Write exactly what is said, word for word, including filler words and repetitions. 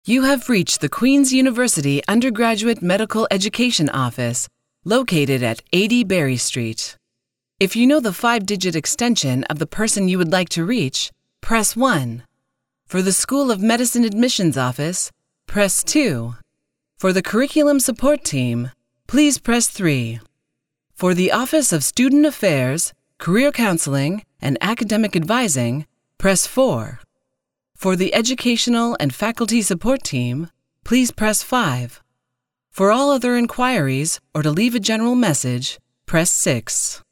You have reached the Queen's University Undergraduate Medical Education Office, located at eighty Berry Street. If you know the five-digit extension of the person you would like to reach, press one. For the School of Medicine Admissions Office, press two. For the Curriculum Support Team, please press three. For the Office of Student Affairs, Career Counseling, and Academic Advising, press four. For the Educational and Faculty Support Team, please press five. For all other inquiries or to leave a general message, press six.